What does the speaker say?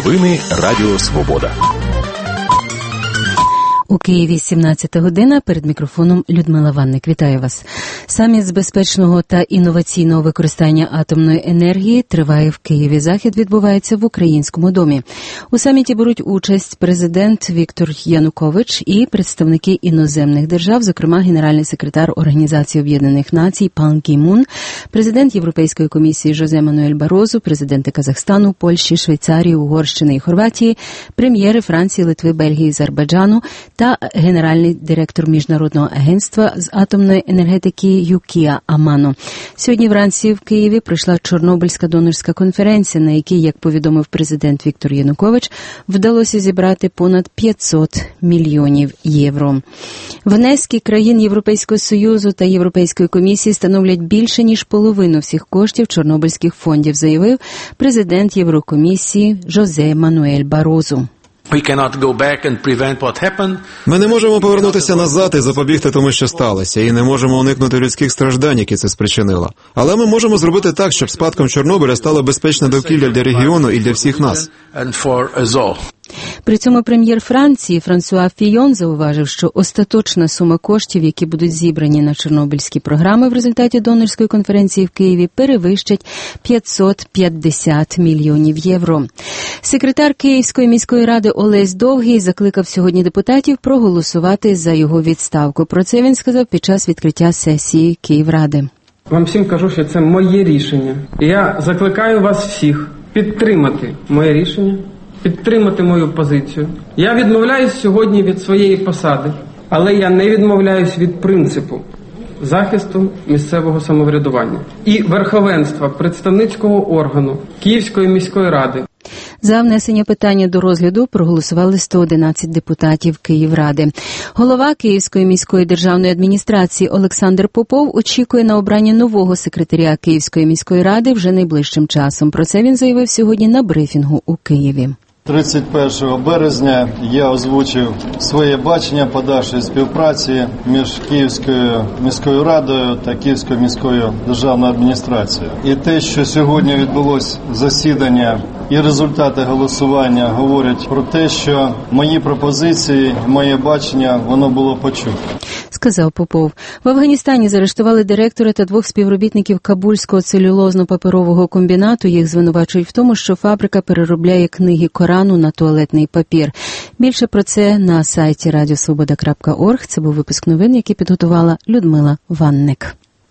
Новини Радіо Свобода. У Києві 17 година, перед мікрофоном Людмила Ванник. Вітаю вас. Саміт з безпечного та інноваційного використання атомної енергії триває в Києві. Захід відбувається в Українському домі. У саміті беруть участь президент Віктор Янукович і представники іноземних держав, зокрема генеральний секретар Організації Об'єднаних Націй Пан Гі Мун, президент Європейської комісії Жозе Мануель Барозу, президенти Казахстану, Польщі, Швейцарії, Угорщини і Хорватії, прем'єри Франції, Литви, Бельгії і Азербайджану та генеральний директор Міжнародного агентства з атомної енергетики Юкія Амано. Сьогодні вранці в Києві пройшла Чорнобильська донорська конференція, на якій, як повідомив президент Віктор Янукович, вдалося зібрати понад 500 мільйонів євро. Внески країн Європейського Союзу та Європейської комісії становлять більше, ніж половину всіх коштів чорнобильських фондів, заявив президент Єврокомісії Жозе Мануель Барозу. Ми не можемо повернутися назад і запобігти тому, що сталося, і не можемо уникнути людських страждань, які це спричинило. Але ми можемо зробити так, щоб спадком Чорнобиля стало безпечне довкілля для регіону і для всіх нас. При цьому прем'єр Франції Франсуа Фійон зауважив, що остаточна сума коштів, які будуть зібрані на чорнобильські програми в результаті донорської конференції в Києві, перевищать 550 мільйонів євро. Секретар Київської міської ради Олесь Довгий закликав сьогодні депутатів проголосувати за його відставку. Про це він сказав під час відкриття сесії Київради. Вам всім кажу, що це моє рішення. І я закликаю вас всіх підтримати моє рішення, підтримати мою позицію. Я відмовляюсь сьогодні від своєї посади, але я не відмовляюсь від принципу захисту місцевого самоврядування і верховенства представницького органу Київської міської ради. За внесення питання до розгляду проголосували 111 депутатів Київради. Голова Київської міської державної адміністрації Олександр Попов очікує на обрання нового секретаря Київської міської ради вже найближчим часом. Про це він заявив сьогодні на брифінгу у Києві. 31 березня я озвучив своє бачення подальшої співпраці між Київською міською радою та Київською міською державною адміністрацією. І те, що сьогодні відбулось засідання і результати голосування говорять про те, що мої пропозиції, моє бачення, воно було почуто. Сказав Попов. В Афганістані заарештували директора та двох співробітників Кабульського целюлозно-паперового комбінату. Їх звинувачують в тому, що фабрика переробляє книги Корану на туалетний папір. Більше про це на сайті radiosvoboda.org. Це був випуск новин, який підготувала Людмила Ванник.